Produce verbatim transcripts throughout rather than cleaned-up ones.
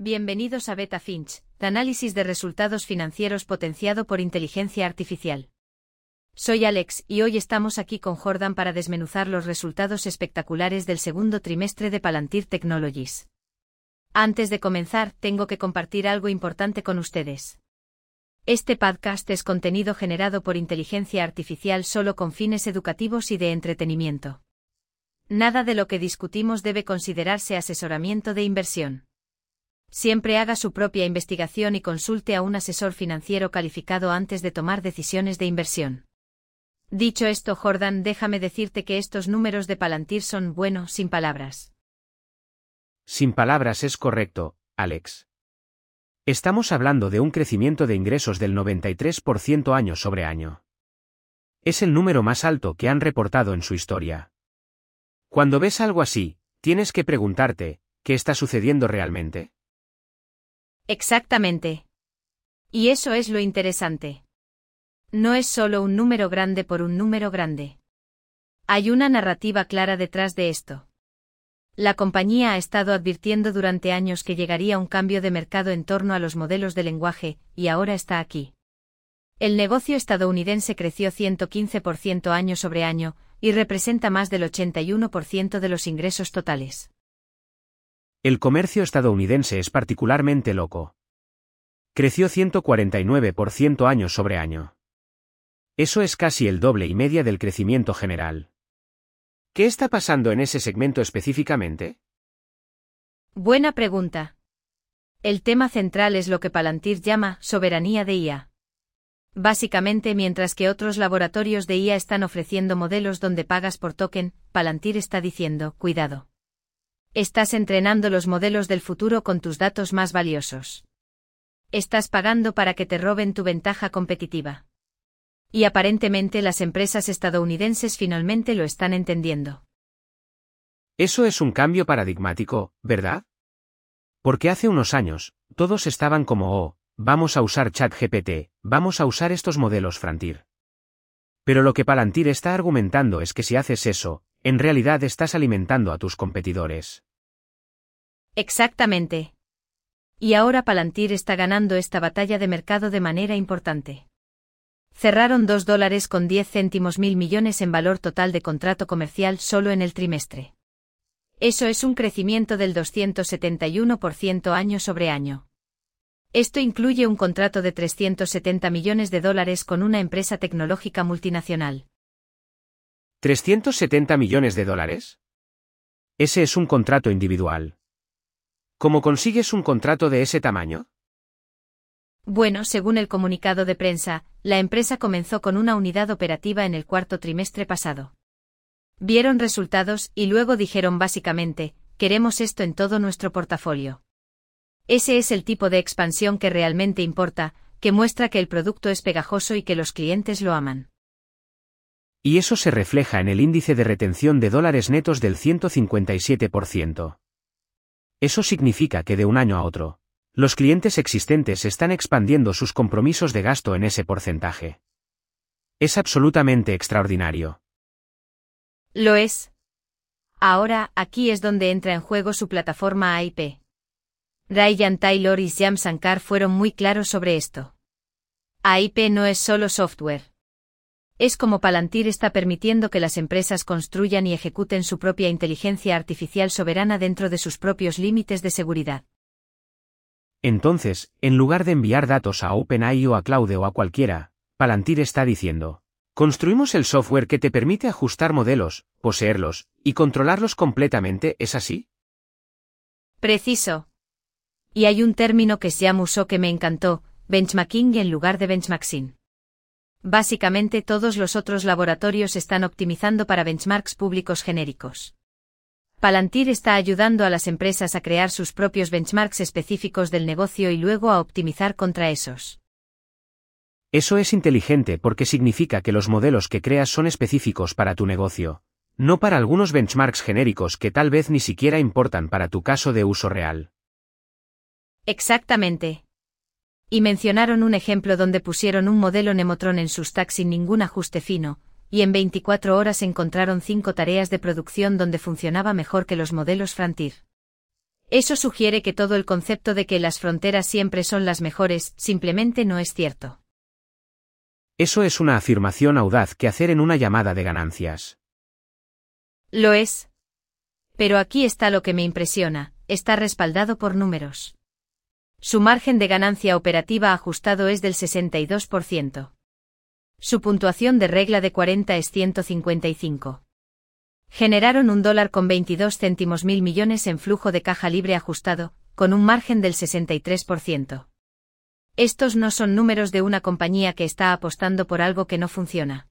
Bienvenidos a Beta Finch, análisis de resultados financieros potenciado por inteligencia artificial. Soy Alex y hoy estamos aquí con Jordan para desmenuzar los resultados espectaculares del segundo trimestre de Palantir Technologies. Antes de comenzar, tengo que compartir algo importante con ustedes. Este podcast es contenido generado por inteligencia artificial solo con fines educativos y de entretenimiento. Nada de lo que discutimos debe considerarse asesoramiento de inversión. Siempre haga su propia investigación y consulte a un asesor financiero calificado antes de tomar decisiones de inversión. Dicho esto, Jordan, déjame decirte que estos números de Palantir son, bueno, sin palabras. Sin palabras es correcto, Alex. Estamos hablando de un crecimiento de ingresos del noventa y tres por ciento año sobre año. Es el número más alto que han reportado en su historia. Cuando ves algo así, tienes que preguntarte, ¿qué está sucediendo realmente? Exactamente. Y eso es lo interesante. No es solo un número grande por un número grande. Hay una narrativa clara detrás de esto. La compañía ha estado advirtiendo durante años que llegaría un cambio de mercado en torno a los modelos de lenguaje, y ahora está aquí. El negocio estadounidense creció ciento quince por ciento año sobre año, y representa más del ochenta y uno por ciento de los ingresos totales. El comercio estadounidense es particularmente loco. Creció ciento cuarenta y nueve por ciento año sobre año. Eso es casi el doble y media del crecimiento general. ¿Qué está pasando en ese segmento específicamente? Buena pregunta. El tema central es lo que Palantir llama soberanía de I A. Básicamente, mientras que otros laboratorios de I A están ofreciendo modelos donde pagas por token, Palantir está diciendo, cuidado. Estás entrenando los modelos del futuro con tus datos más valiosos. Estás pagando para que te roben tu ventaja competitiva. Y aparentemente las empresas estadounidenses finalmente lo están entendiendo. Eso es un cambio paradigmático, ¿verdad? Porque hace unos años, todos estaban como, oh, vamos a usar ChatGPT, vamos a usar estos modelos Frontier. Pero lo que Palantir está argumentando es que si haces eso, en realidad estás alimentando a tus competidores. Exactamente. Y ahora Palantir está ganando esta batalla de mercado de manera importante. Cerraron dos dólares con diez céntimos mil millones en valor total de contrato comercial solo en el trimestre. Eso es un crecimiento del doscientos setenta y uno por ciento año sobre año. Esto incluye un contrato de trescientos setenta millones de dólares con una empresa tecnológica multinacional. ¿trescientos setenta millones de dólares? Ese es un contrato individual. ¿Cómo consigues un contrato de ese tamaño? Bueno, según el comunicado de prensa, la empresa comenzó con una unidad operativa en el cuarto trimestre pasado. Vieron resultados y luego dijeron básicamente, queremos esto en todo nuestro portafolio. Ese es el tipo de expansión que realmente importa, que muestra que el producto es pegajoso y que los clientes lo aman. Y eso se refleja en el índice de retención de dólares netos del ciento cincuenta y siete por ciento. Eso significa que de un año a otro, los clientes existentes están expandiendo sus compromisos de gasto en ese porcentaje. Es absolutamente extraordinario. Lo es. Ahora, aquí es donde entra en juego su plataforma A I P. Ryan Taylor y Shyam Sankar fueron muy claros sobre esto. A I P no es solo software. Es como Palantir está permitiendo que las empresas construyan y ejecuten su propia inteligencia artificial soberana dentro de sus propios límites de seguridad. Entonces, en lugar de enviar datos a OpenAI o a Claude o a cualquiera, Palantir está diciendo, construimos el software que te permite ajustar modelos, poseerlos, y controlarlos completamente, ¿es así? Preciso. Y hay un término que Shyam usó que me encantó, benchmarking en lugar de benchmarking. Básicamente todos los otros laboratorios están optimizando para benchmarks públicos genéricos. Palantir está ayudando a las empresas a crear sus propios benchmarks específicos del negocio y luego a optimizar contra esos. Eso es inteligente porque significa que los modelos que creas son específicos para tu negocio, no para algunos benchmarks genéricos que tal vez ni siquiera importan para tu caso de uso real. Exactamente. Y mencionaron un ejemplo donde pusieron un modelo Nemotron en sus stacks sin ningún ajuste fino, y en veinticuatro horas encontraron cinco tareas de producción donde funcionaba mejor que los modelos Frontier. Eso sugiere que todo el concepto de que las fronteras siempre son las mejores simplemente no es cierto. Eso es una afirmación audaz que hacer en una llamada de ganancias. Lo es. Pero aquí está lo que me impresiona, está respaldado por números. Su margen de ganancia operativa ajustado es del sesenta y dos por ciento. Su puntuación de regla de cuarenta es ciento cincuenta y cinco. Generaron un dólar con veintidós céntimos mil millones en flujo de caja libre ajustado, con un margen del sesenta y tres por ciento. Estos no son números de una compañía que está apostando por algo que no funciona.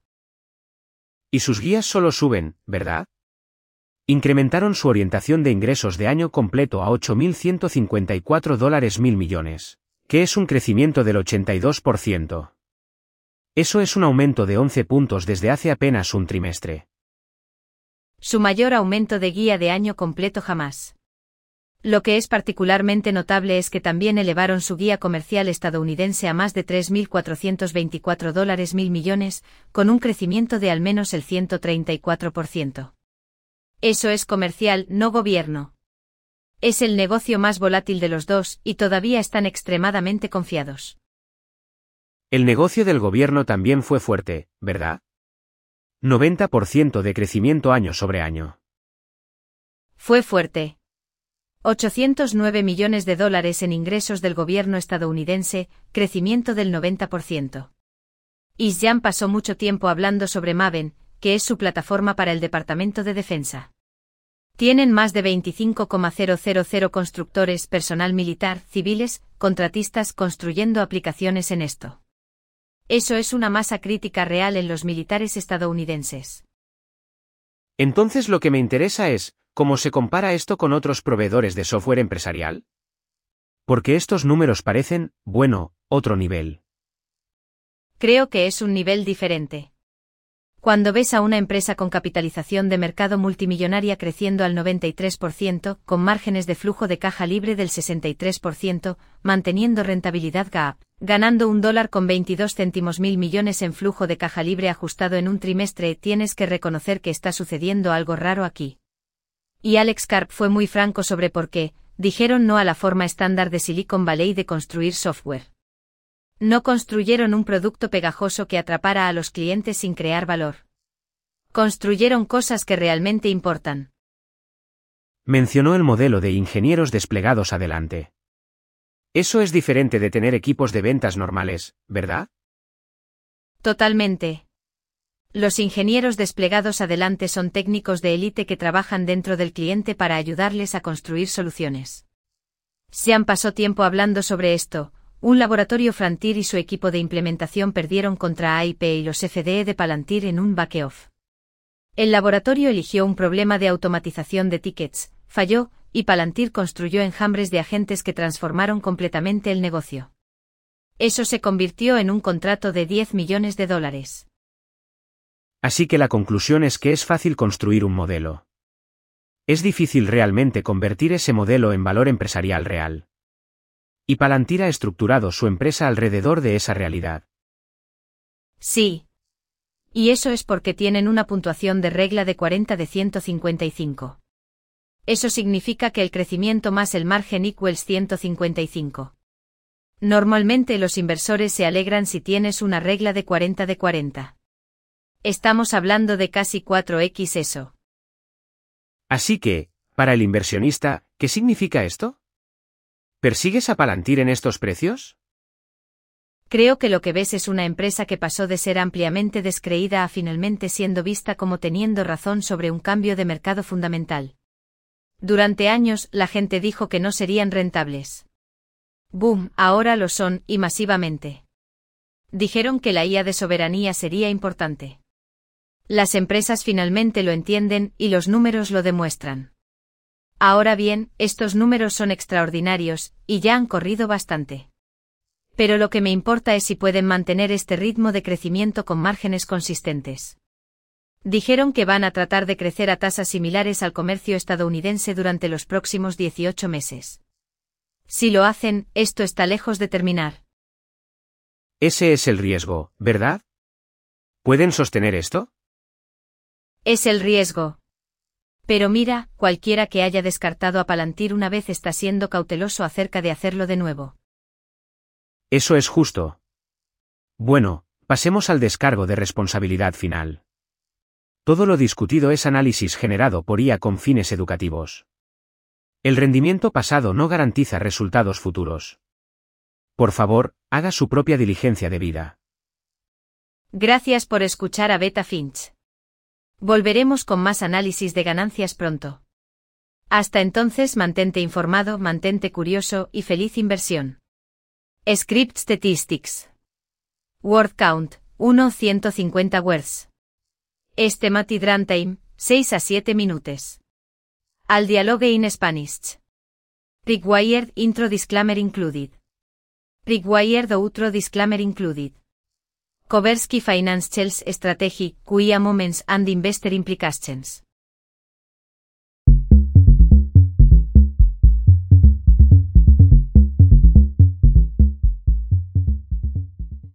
Y sus guías solo suben, ¿verdad? Incrementaron su orientación de ingresos de año completo a ocho mil ciento cincuenta y cuatro dólares mil millones, que es un crecimiento del ochenta y dos por ciento. Eso es un aumento de once puntos desde hace apenas un trimestre. Su mayor aumento de guía de año completo jamás. Lo que es particularmente notable es que también elevaron su guía comercial estadounidense a más de tres mil cuatrocientos veinticuatro dólares mil millones, con un crecimiento de al menos el ciento treinta y cuatro por ciento. Eso es comercial, no gobierno. Es el negocio más volátil de los dos, y todavía están extremadamente confiados. El negocio del gobierno también fue fuerte, ¿verdad? noventa por ciento de crecimiento año sobre año. Fue fuerte. ochocientos nueve millones de dólares en ingresos del gobierno estadounidense, crecimiento del noventa por ciento. Isyan pasó mucho tiempo hablando sobre Maven, que es su plataforma para el Departamento de Defensa. Tienen más de veinticinco mil constructores, personal militar, civiles, contratistas construyendo aplicaciones en esto. Eso es una masa crítica real en los militares estadounidenses. Entonces lo que me interesa es, ¿cómo se compara esto con otros proveedores de software empresarial? Porque estos números parecen, bueno, otro nivel. Creo que es un nivel diferente. Cuando ves a una empresa con capitalización de mercado multimillonaria creciendo al noventa y tres por ciento, con márgenes de flujo de caja libre del sesenta y tres por ciento, manteniendo rentabilidad GAAP, ganando un dólar con veintidós céntimos mil millones en flujo de caja libre ajustado en un trimestre, tienes que reconocer que está sucediendo algo raro aquí. Y Alex Karp fue muy franco sobre por qué, dijeron no a la forma estándar de Silicon Valley de construir software. No construyeron un producto pegajoso que atrapara a los clientes sin crear valor. Construyeron cosas que realmente importan. Mencionó el modelo de ingenieros desplegados adelante. Eso es diferente de tener equipos de ventas normales, ¿verdad? Totalmente. Los ingenieros desplegados adelante son técnicos de élite que trabajan dentro del cliente para ayudarles a construir soluciones. Sean pasó tiempo hablando sobre esto. Un laboratorio Frontier y su equipo de implementación perdieron contra A I P y los F D E de Palantir en un bake-off. El laboratorio eligió un problema de automatización de tickets, falló, y Palantir construyó enjambres de agentes que transformaron completamente el negocio. Eso se convirtió en un contrato de diez millones de dólares. Así que la conclusión es que es fácil construir un modelo. Es difícil realmente convertir ese modelo en valor empresarial real. Y Palantir ha estructurado su empresa alrededor de esa realidad. Sí. Y eso es porque tienen una puntuación de regla de cuarenta de ciento cincuenta y cinco. Eso significa que el crecimiento más el margen equals ciento cincuenta y cinco. Normalmente los inversores se alegran si tienes una regla de cuarenta de cuarenta. Estamos hablando de casi cuatro equis eso. Así que, para el inversionista, ¿qué significa esto? ¿Persigues a Palantir en estos precios? Creo que lo que ves es una empresa que pasó de ser ampliamente descreída a finalmente siendo vista como teniendo razón sobre un cambio de mercado fundamental. Durante años, la gente dijo que no serían rentables. Boom, ahora lo son, y masivamente. Dijeron que la I A de soberanía sería importante. Las empresas finalmente lo entienden, y los números lo demuestran. Ahora bien, estos números son extraordinarios, y ya han corrido bastante. Pero lo que me importa es si pueden mantener este ritmo de crecimiento con márgenes consistentes. Dijeron que van a tratar de crecer a tasas similares al comercio estadounidense durante los próximos dieciocho meses. Si lo hacen, esto está lejos de terminar. Ese es el riesgo, ¿verdad? ¿Pueden sostener esto? Es el riesgo. Pero mira, cualquiera que haya descartado a Palantir una vez está siendo cauteloso acerca de hacerlo de nuevo. Eso es justo. Bueno, pasemos al descargo de responsabilidad final. Todo lo discutido es análisis generado por I A con fines educativos. El rendimiento pasado no garantiza resultados futuros. Por favor, haga su propia diligencia debida. Gracias por escuchar a Beta Finch. Volveremos con más análisis de ganancias pronto. Hasta entonces, mantente informado, mantente curioso y feliz inversión. Script Statistics. Word count, uno a ciento cincuenta words. Estimated runtime, seis a siete minutos. Al dialogue in Spanish. Required intro disclaimer included. Required outro disclaimer included. Covers key financials strategy, Q I A moments and investor implications.